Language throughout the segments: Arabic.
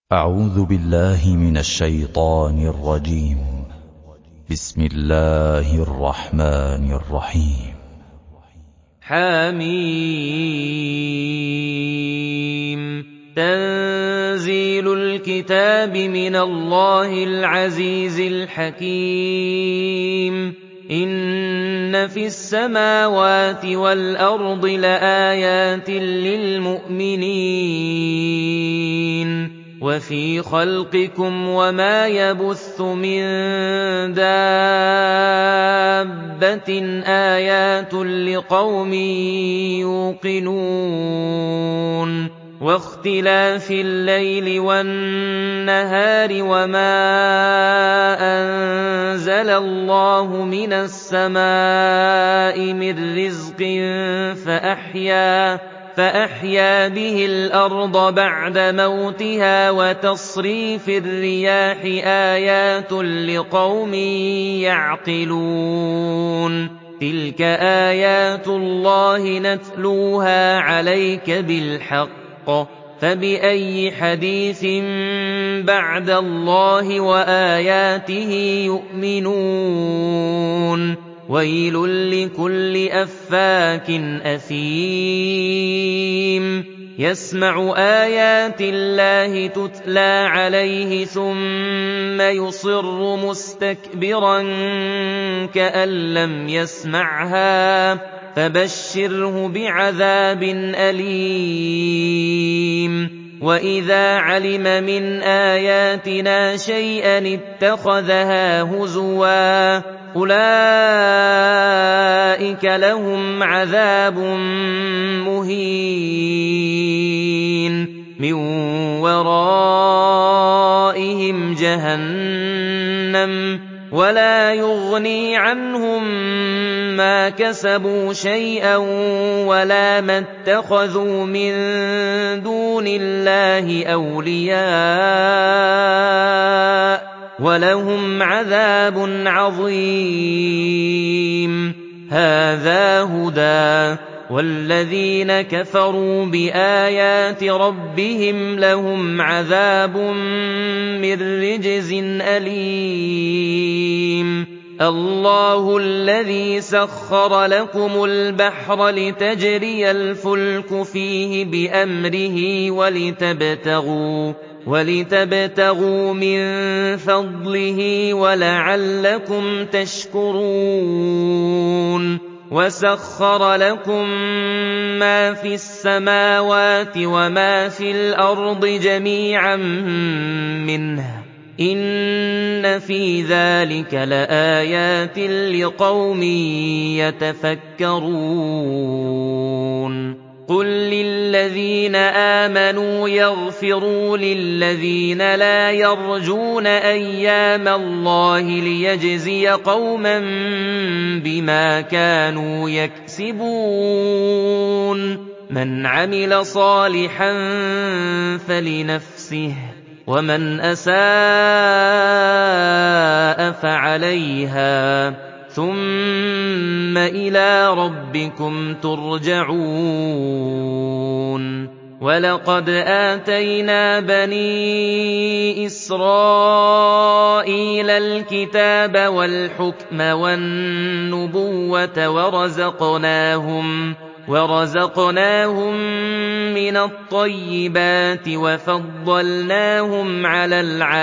أعوذ بالله من الشيطان الرجيم. بسم الله الرحمن الرحيم. حميم. تنزيل الكتاب من الله العزيز الحكيم. إن في السماوات والأرض لآيات للمؤمنين وفي خلقكم وما يبث من دابة آيات لقوم يوقنون واختلاف الليل والنهار وما أنزل الله من السماء من رزق فأحيا به الأرض بعد موتها وتصريف الرياح آيات لقوم يعقلون. تلك آيات الله نتلوها عليك بالحق فبأي حديث بعد الله وآياته يؤمنون. ويل لكل أفاك أثيم يسمع آيات الله تتلى عليه ثم يصر مستكبرا كأن لم يسمعها فبشره بعذاب أليم. وإذا علم من آياتنا شيئا اتخذها هزوا أولئك لهم عذاب مهين من ورائهم جهنم ولا يغني عنهم ما كسبوا شيئا ولا ما اتخذوا من دون الله أولياء ولهم عذاب عظيم. هذا هدى والذين كفروا بآيات ربهم لهم عذاب من رجز أليم. الله الذي سخر لكم البحر لتجري الفلك فيه بأمره ولتبتغوا من فضله ولعلكم تشكرون. وسخر لكم ما في السماوات وما في الأرض جميعا منه إن في ذلك لآيات لقوم يتفكرون. قل للذين آمنوا يغفروا للذين لا يرجون أيام الله ليجزي قوما بما كانوا يكسبون. من عمل صالحا فلنفسه ومن أساء فعليها ثم إلى ربكم ترجعون. ولقد آتينا بني إسرائيل الكتاب والحكم والنبوة ورزقناهم من الطيبات وفضلناهم على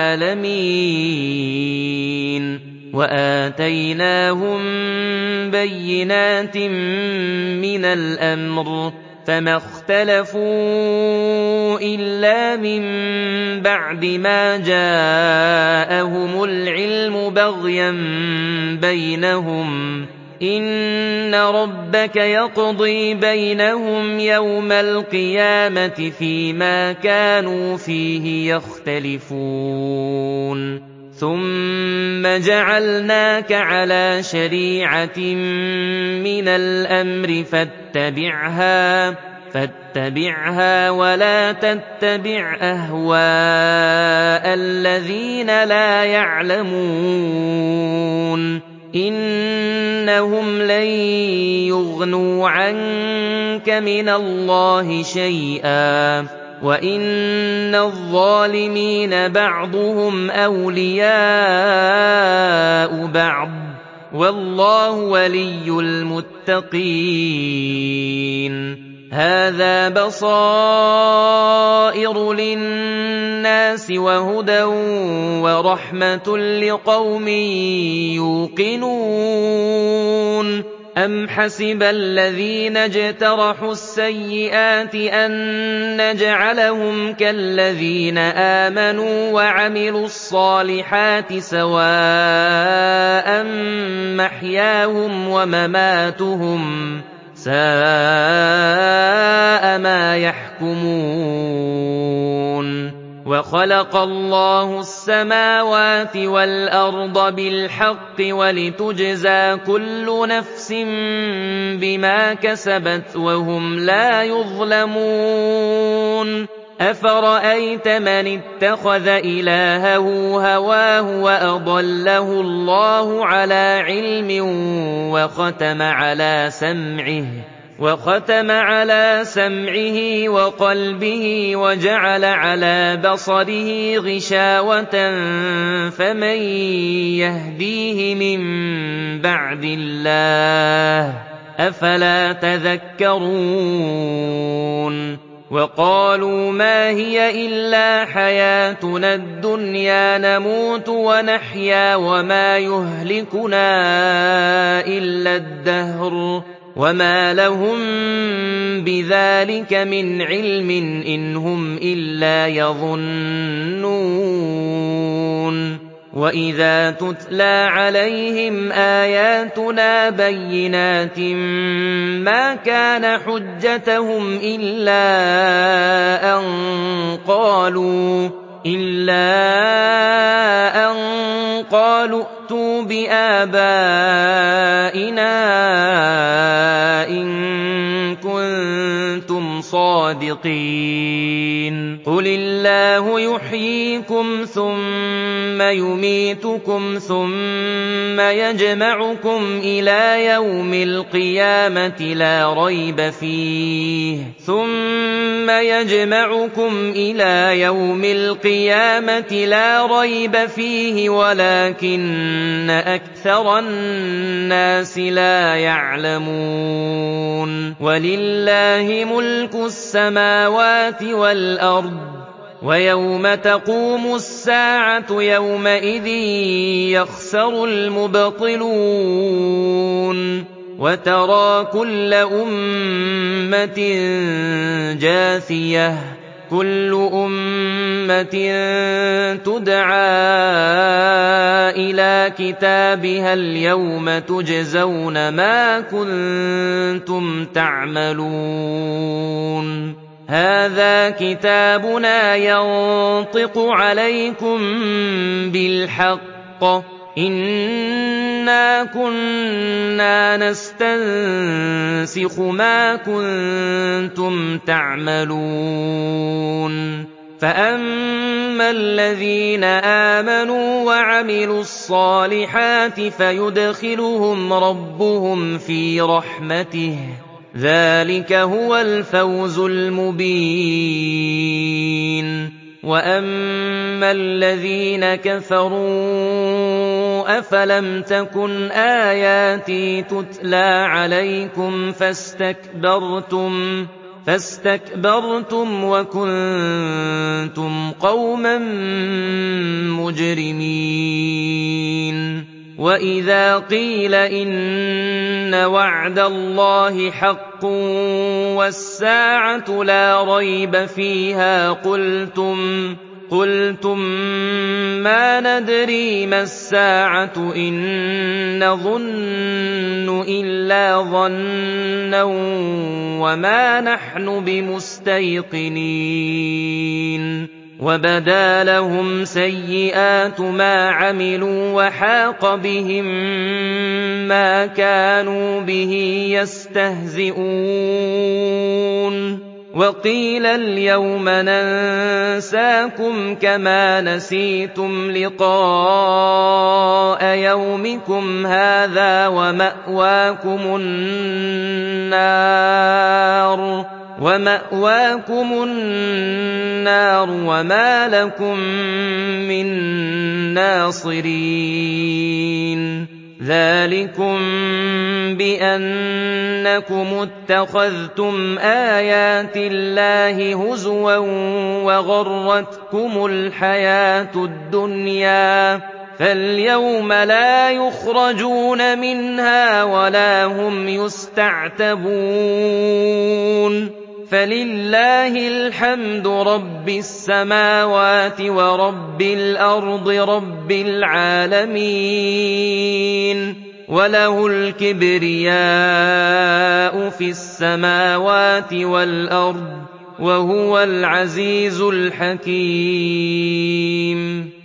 العالمين وآتيناهم بينات من الأمر فما اختلفوا إلا من بعد ما جاءهم العلم بغيا بينهم. إن ربك يقضي بينهم يوم القيامة فيما كانوا فيه يختلفون. ثم جعلناك على شريعة من الأمر فاتبعها ولا تتبع أهواء الذين لا يعلمون. إنهم لن يغنوا عنك من الله شيئا وَإِنَّ الظَّالِمِينَ بَعْضُهُمْ أَوْلِيَاءُ بَعْضٍ ۖ وَاللَّهُ وَلِيُّ الْمُتَّقِينَ. هَٰذَا بَصَائِرُ لِلنَّاسِ وَهُدًى وَرَحْمَةٌ لِّقَوْمٍ يُوقِنُونَ. أَمْ حَسِبَ الَّذِينَ اجْتَرَحُوا السَّيِّئَاتِ أَن نَّجْعَلَهُمْ كَالَّذِينَ آمَنُوا وَعَمِلُوا الصَّالِحَاتِ سَوَاءً مَّحْيَاهُمْ وَمَمَاتُهُمْ ۚ سَاءَ مَا يَحْكُمُونَ. وَخَلَقَ اللَّهُ السَّمَاوَاتِ وَالْأَرْضَ بِالْحَقِّ وَلِتُجْزَىٰ كُلُّ نَفْسٍ بِمَا كَسَبَتْ وَهُمْ لَا يُظْلَمُونَ. أَفَرَأَيْتَ مَنِ اتَّخَذَ إِلَٰهَهُ هَوَاهُ وَأَضَلَّهُ اللَّهُ عَلَىٰ عِلْمٍ وَخَتَمَ عَلَىٰ سَمْعِهِ وَقَلْبِهِ وَجَعَلَ عَلَىٰ بَصَرِهِ غِشَاوَةً فَمَن يَهْدِيهِ مِن بَعْدِ اللَّهِ ۚ أَفَلَا تَذَكَّرُونَ. وَقَالُوا مَا هِيَ إِلَّا حَيَاتُنَا الدُّنْيَا نَمُوتُ وَنَحْيَا وَمَا يُهْلِكُنَا إِلَّا الدَّهْرُ وَمَا لَهُم بِذَٰلِكَ مِنْ عِلْمٍ إِنْ هُمْ إِلَّا يَظُنُّونَ. وَإِذَا تُتْلَىٰ عَلَيْهِمْ آيَاتُنَا بَيِّنَاتٍ مَّا كَانَ حُجَّتَهُمْ إِلَّا أَن قَالُوا ائْتُوا بِآبَائِنَا إِن كُنتُمْ صَادِقِينَ. قُلِ اللَّهُ يُحْيِيكُمْ ثُمَّ يُمِيتُكُمْ ثُمَّ يَجْمَعُكُمْ إِلَىٰ يَوْمِ الْقِيَامَةِ لَا رَيْبَ فِيهِ وَلَٰكِنَّ أَكْثَرَ النَّاسِ لَا يَعْلَمُونَ. وَلِلَّهِ مُلْكُ السَّمَاوَاتِ وَالْأَرْضِ ۚ وَيَوْمَ تَقُومُ السَّاعَةُ يَوْمَئِذٍ يَخْسَرُ الْمُبْطِلُونَ. وَتَرَىٰ كُلَّ أُمَّةٍ جَاثِيَةً كُلُّ أُمَّةٍ تُدْعَىٰ إِلَىٰ كِتَابِهَا الْيَوْمَ تُجْزَوْنَ مَا كُنتُمْ تَعْمَلُونَ. هَٰذَا كِتَابُنَا يَنطِقُ عَلَيْكُم بِالْحَقِّ ۚ إِنَّا كُنَّا نَسْتَنسِخُ مَا كُنتُمْ تَعْمَلُونَ. فَأَمَّا الَّذِينَ آمَنُوا وَعَمِلُوا الصَّالِحَاتِ فَيُدْخِلُهُمْ رَبُّهُمْ فِي رَحْمَتِهِ ۚ ذَٰلِكَ هُوَ الْفَوْزُ الْمُبِينُ. وَأَمَّا الَّذِينَ كَفَرُوا أَفَلَمْ تَكُنْ آيَاتِي تُتْلَىٰ عَلَيْكُمْ فَاسْتَكْبَرْتُمْ وَكُنتُمْ قَوْمًا مُّجْرِمِينَ. وَإِذَا قِيلَ إِنَّ وَعْدَ اللَّهِ حَقٌّ وَالسَّاعَةُ لَا رَيْبَ فِيهَا قُلْتُم مَّا نَدْرِي مَا السَّاعَةُ إِن نَّظُنُّ إِلَّا ظَنًّا وَمَا نَحْنُ بِمُسْتَيْقِنِينَ. وَبَدَا لَهُمْ سَيِّئَاتُ مَا عَمِلُوا وَحَاقَ بِهِم مَّا كَانُوا بِهِ يَسْتَهْزِئُونَ. وَقِيلَ الْيَوْمَ نَنسَاكُمْ كَمَا نَسِيتُمْ لِقَاءَ يَوْمِكُمْ هَٰذَا وَمَأْوَاكُمُ النَّارُ وَمَأْوَاكُمُ النَّارُ وَمَا لَكُم مِّن نَّاصِرِينَ ذَٰلِكُم بِأَنَّكُمُ اتَّخَذْتُمْ آيَاتِ اللَّهِ هُزُوًا وَغَرَّتْكُمُ الْحَيَاةُ الدُّنْيَا فَالْيَوْمَ لَا يُخْرَجُونَ مِنْهَا وَلَا هُمْ يُسْتَعْتَبُونَ فَلِلَّهِ الْحَمْدُ رَبِّ السَّمَاوَاتِ وَرَبِّ الْأَرْضِ رَبِّ الْعَالَمِينَ وَلَهُ الْكِبْرِيَاءُ فِي السَّمَاوَاتِ وَالْأَرْضِ وَهُوَ الْعَزِيزُ الْحَكِيمُ